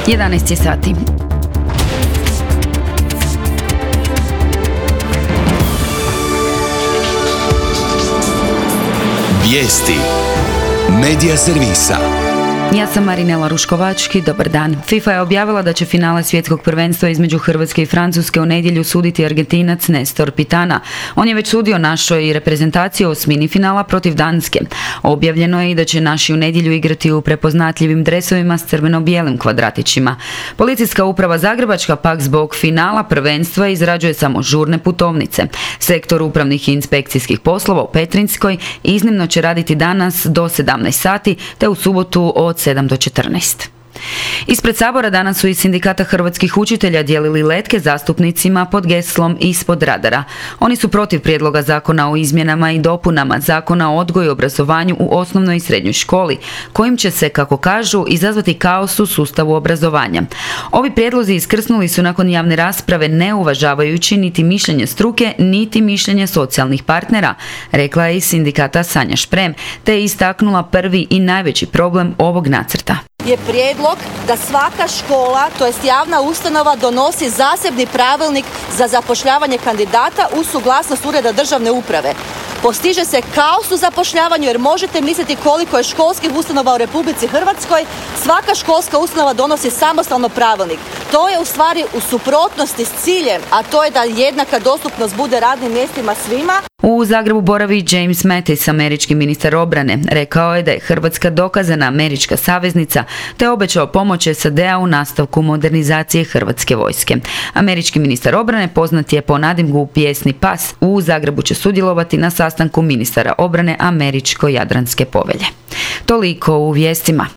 11 je sati. Vijesti Medija servisa. Ja sam Marinela Ruškovački, dobar dan. FIFA je objavila da će finale svjetskog prvenstva između Hrvatske i Francuske u nedjelju suditi Argentinac Nestor Pitana. On je već sudio našoj reprezentaciji u osmini finala protiv Danske. Objavljeno je i da će naši u nedjelju igrati u prepoznatljivim dresovima s crveno-bijelim kvadratićima. Policijska uprava Zagrebačka pak zbog finala prvenstva izrađuje samo žurne putovnice. Sektor upravnih i inspekcijskih poslova u Petrinjskoj iznimno će raditi danas do 17 sati te u subotu od 7 do 14. Ispred Sabora danas su iz Sindikata hrvatskih učitelja dijelili letke zastupnicima pod geslom Ispod radara. Oni su protiv prijedloga zakona o izmjenama i dopunama Zakona o odgoju i obrazovanju u osnovnoj i srednjoj školi, kojim će se, kako kažu, izazvati kaos u sustavu obrazovanja. Ovi prijedlozi iskrsnuli su nakon javne rasprave ne uvažavajući niti mišljenje struke, niti mišljenje socijalnih partnera, rekla je iz Sindikata Sanja Šprem, te je istaknula prvi i najveći problem ovog nacrta. Je prijedlog da svaka škola, to jest javna ustanova, donosi zasebni pravilnik za zapošljavanje kandidata uz suglasnost Ureda državne uprave. Postiže se kaos u zapošljavanju jer možete misliti koliko je školskih ustanova u Republici Hrvatskoj. Svaka školska ustanova donosi samostalno pravilnik. To je u stvari u suprotnosti s ciljem, a to je da jednaka dostupnost bude radnim mjestima svima. U Zagrebu boravi James Mattis, američki ministar obrane. Rekao je da je Hrvatska dokazana američka saveznica te obećao pomoć SAD-a u nastavku modernizacije hrvatske vojske. Američki ministar obrane poznat je po nadimku Pjesni pas. U Zagrebu će sudjelovati na sastanku ministara obrane Američko-Jadranske povelje. Toliko u vijestima.